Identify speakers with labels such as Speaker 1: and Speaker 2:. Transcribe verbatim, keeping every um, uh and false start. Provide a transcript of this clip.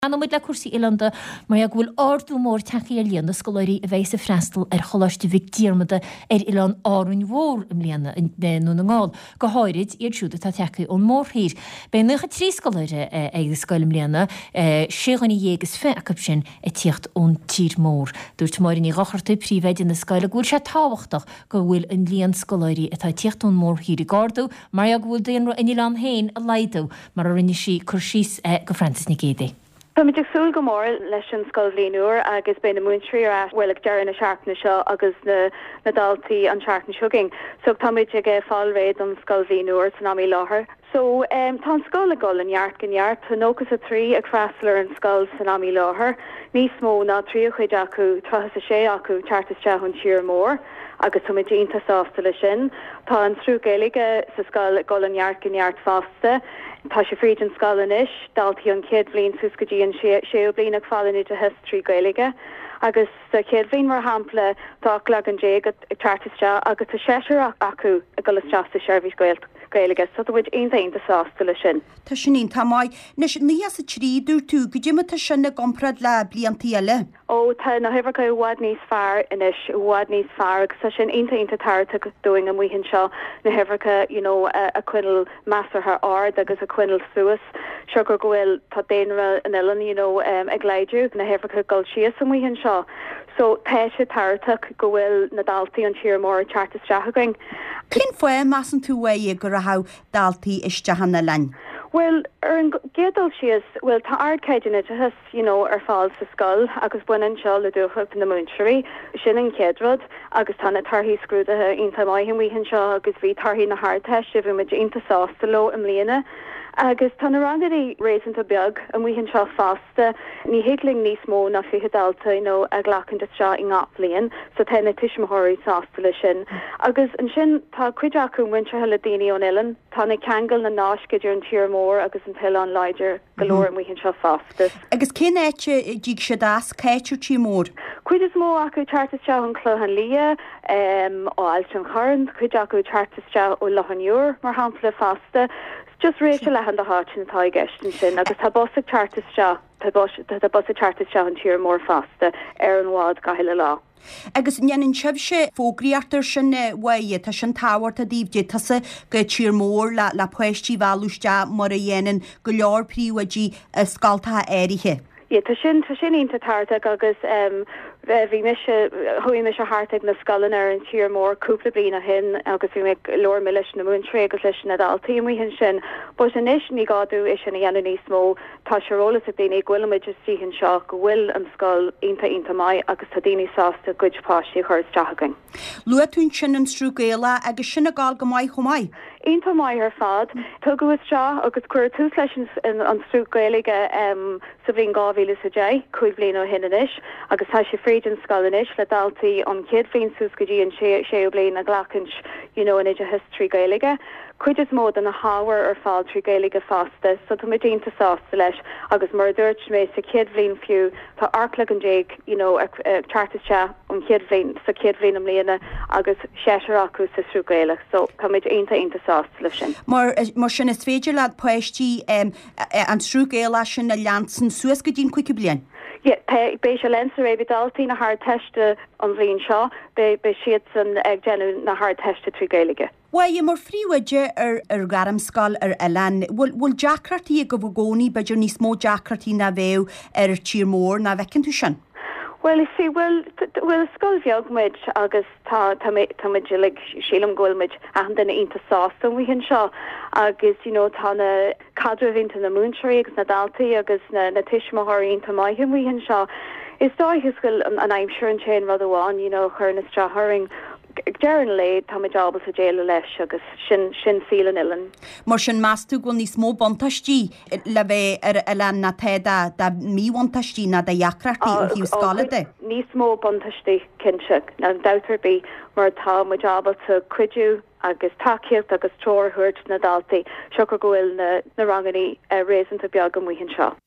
Speaker 1: Anamid le cuasí Ilanda mar a bhfuil ardú mór tachaí a líana na scoláirí a bheith sa freistal ar choláiste bhíh díormada ar Ilan árainn mhór im líana nó na ngáil go háirid iad siúda tá teachaí ón mórthír. Bé nucha trí scoláire ag na scoil im líana séganna dhéagus fé a sin a tíocht ón tír mór. Dúirt mar in í gacharta príomhhéid na scoile bhfuil sé táhachtach go bhfuil an líon scoláirí atá tíocht ón mórthír i gardú mar a bhfuil déanra in Ilan héin a leidú mar a rinne sí chur síos go Francis na Gédé.
Speaker 2: Tá mé súil go mór leis an scoil bhliaúr agus be na múntrí ar bhfuil dearan na seaachna seo agus na na daltaí an seaachna siúging. So tá méid ag fáil réad an scoil bhliaúr san amí láthair. So um, tá scoil a gol an jaart gan jaart, tá nógus a trí a craslar an scoil san amí láthair. Níos mó ná trí chuid acu trachas a sé acu teartas te chun tír mór. agus tá méid iontas ásta lei sin. Tá an trú Gaeilge sa scoil a gol an jaart gan jaart fásta. Tá sé fríd an scoil inis, daltaí an céad bblin suscadí an séo blin ag fáil in history Gaeilge. Agus sa céad bblin mar hampla dála an dé ag tartaiste agus a séisiir acu a go leteasta seirbhís Gaeilge, so bhfuid aontainta sásta lei sin.
Speaker 3: Tá sin tá maiid nes ní as a tríú tú go dtí tá sin na gomprad le blianttí eile.
Speaker 2: Ó tá na hefar go bhád níos fearr inis bhád níos fearr agus sa sin aontainta tarta doing an mhuihann seo na hefracha you know a cuinnil measar haar ard agus a cuinnil suas seo gur gohfuil tá déanra an Ilan you know um, ag leidú na hefracha gol sias an mhuihann seo. So tá sé tartach go bhfuil na daltaí an tír mór chartas teachagaing.
Speaker 3: Cén foioi meas an tú waí gur a ha daltaí isteach na lein?
Speaker 2: Well, ar an gédal sias, well, tá ardcéideanna tuhas, you know, ar fáil sa scoil, agus buinean seo le dúchach na múnteirí, sin an céadrod, agus tána tarthaí scrúdathe ionta maithin mhuihann seo, agus bhí tarthaí na hardteis, a bhí muid ionta sásta lo am líana. Agus tá na rangaí réanta beag a mhuihann seo fásta, ní héagling níos mó na fi dalta you know, a ghlachan de seo i ngáp bliain, so tá na tiismthirí sásta lei sin. Agus an sin tá cuid acu muintre le daoine ón Ilan, tá na ceangal na náiscidir an tír mór agus an peile an leidir golóir an mhuihann seo fásta.
Speaker 3: Agus cén éite díg se das céitú tí mór?
Speaker 2: Cuid is mó acu chartas seo an chlóhan lia um, ó ailt an chorann, cuid acu chartas seo ó Lochanúr mar hampla fásta. Just rééis le an a háit na tá gastin sin, agus tá bosig chartas seo tá bosig chartas seo an tír mór fásta ar an bhád gaile lá.
Speaker 3: Agus nneann sebse fógraíartar sin waie tá sin táhairt a díobdé tasa go tír mór le le poisttí bhúiste mar a dhéanaan go leor príomhaidí scaltatha éirithe.
Speaker 2: Ie tá sin tá sin ionta tarta agus um, bhí me chuí me se háteag na scolan ar an tír mór cúpla blina hin agus bhí me leor me leis na múntré agus leis na daltaí mhuihann sin, but in isis ní gáú is sin na dhéanana níos mó tá serólas a daoine ghfuilimiid is tíhann seo go bhfuil an scoil ionta ionta mai agus tá daoine sásta gúidpáistí chuir teachagaing.
Speaker 3: Lua tún sin an strú Gaeile agus sinna gáil go maiid chomáid.
Speaker 2: Ionta mai ar fad, tugu is seo agus cuir tús leis an strú Gaeilge um, sa bhíon gáhíle sa dé, chuig blin ó hinanis, agus tá sé fríd an scoilis le daltaí an céad bhíon súscadí an sé blin a ghlacant you know, in idir history Gaeilge. Cuid is mód an na háhar ar fáil trí Gaeilge fásta, so tá muid ionta sásta leis agus mar dúirt mé sa céad bhíon fiú tá arcla an déag you know, chartaiste an céad bhíon sa céad bhíon am líana agus séisiir acu sa strú Gaeilge, so tá muid ionta ionta sásta leis sin.
Speaker 3: Mar mar sin is féidir le poisttí um, an strú Gaeile sin na leansan suas go dtín cuici blian.
Speaker 2: Yeah, bei se lenser e daltaí na haar teste an bhíon seo, be be siad san ag genú na haar teste trí Gaeilge.
Speaker 3: Waie mar fríomhaide ar ar garam scoil ar Ilan, bhfuil deacratí go bhgóní beidir níos mó deacratí na bhéh ar tír mór na bhecinn tú sin?
Speaker 2: Well, you see, well, well, scoil bheagmuid agus tá táid le sílam ghfuilmuid a denna ionta sásta an mhuihann seo agus you know, tá na cadre bhínta na múnteirí agus na daltaí agus na, na tiismthirí ionta maithe mhuihann seo. Is dóithis goil an aimsir an chéin rud amháin, you know, chuir na stratharing dearan le tá maid ábal sa déile leis agus sin sin síl an Ilan.
Speaker 3: Mar sin measú go níos mó bontaistí le bheith ar Ilan na téda da míhaintaistí na da dheacratí ó hiú scáilade.
Speaker 2: Níos mó bontaistí cinse na dautar bí mar tá maid ábal sa cuidiú agus takeíocht agus tróir thuirt na daltaí seo go bhfuil na, na ranganí uh, réasanta beag an mhuihann seo.